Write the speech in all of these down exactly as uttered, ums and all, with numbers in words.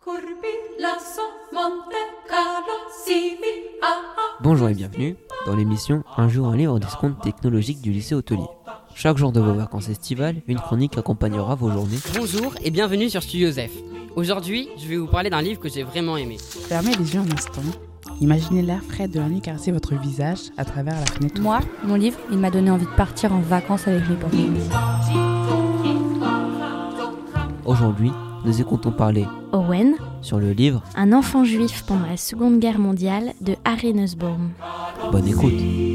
Bonjour et bienvenue dans l'émission Un jour un livre des comptes technologiques du lycée hôtelier. Chaque jour de vos vacances estivales, une chronique accompagnera vos journées. Bonjour et bienvenue sur Studio Zef. Aujourd'hui, je vais vous parler d'un livre que j'ai vraiment aimé. Fermez les yeux un instant. Imaginez l'air frais de la nuit caresser votre visage à travers la fenêtre. Moi, mon livre, il m'a donné envie de partir en vacances avec mes potes. Aujourd'hui, nous écoutons parler Owen, sur le livre un enfant juif pendant la Seconde Guerre mondiale de Harry Nussbaum. Bonne écoute.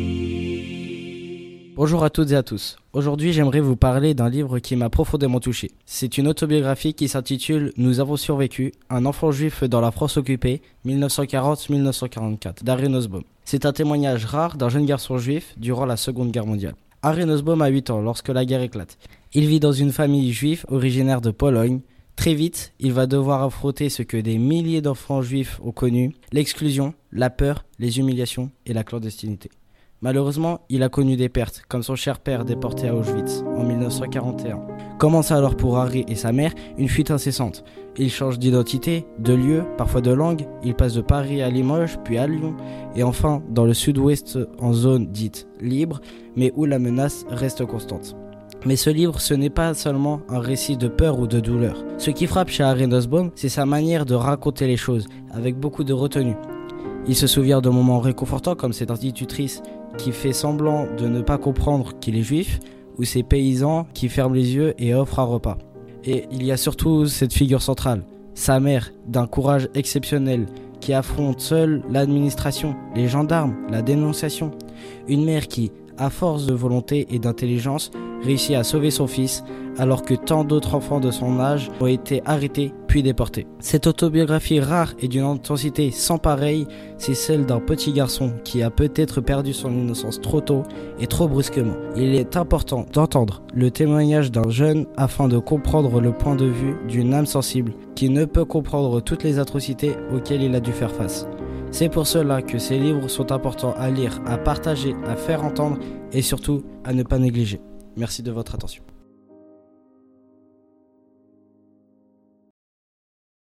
Bonjour à toutes et à tous. Aujourd'hui, j'aimerais vous parler d'un livre qui m'a profondément touché. C'est une autobiographie qui s'intitule « Nous avons survécu, un enfant juif dans la France occupée, dix-neuf cent quarante à dix-neuf cent quarante-quatre » d'Harry Nussbaum. C'est un témoignage rare d'un jeune garçon juif durant la Seconde Guerre mondiale. Harry Nussbaum a huit ans lorsque la guerre éclate. Il vit dans une famille juive originaire de Pologne. Très vite, il va devoir affronter ce que des milliers d'enfants juifs ont connu, l'exclusion, la peur, les humiliations et la clandestinité. Malheureusement, il a connu des pertes, comme son cher père déporté à Auschwitz en dix-neuf cent quarante et un. Commence alors pour Harry et sa mère une fuite incessante. Il change d'identité, de lieu, parfois de langue. Il passe de Paris à Limoges, puis à Lyon, et enfin dans le sud-ouest en zone dite libre, mais où la menace reste constante. Mais ce livre, ce n'est pas seulement un récit de peur ou de douleur. Ce qui frappe chez Harry Nussbaum, c'est sa manière de raconter les choses, avec beaucoup de retenue. Il se souvient de moments réconfortants comme cette institutrice qui fait semblant de ne pas comprendre qu'il est juif, ou ces paysans qui ferment les yeux et offrent un repas. Et il y a surtout cette figure centrale, sa mère, d'un courage exceptionnel, qui affronte seule l'administration, les gendarmes, la dénonciation. Une mère qui, à force de volonté et d'intelligence, réussit à sauver son fils, alors que tant d'autres enfants de son âge ont été arrêtés puis déportés. Cette autobiographie rare et d'une intensité sans pareille, c'est celle d'un petit garçon qui a peut-être perdu son innocence trop tôt et trop brusquement. Il est important d'entendre le témoignage d'un jeune afin de comprendre le point de vue d'une âme sensible qui ne peut comprendre toutes les atrocités auxquelles il a dû faire face. C'est pour cela que ces livres sont importants à lire, à partager, à faire entendre et surtout à ne pas négliger. Merci de votre attention.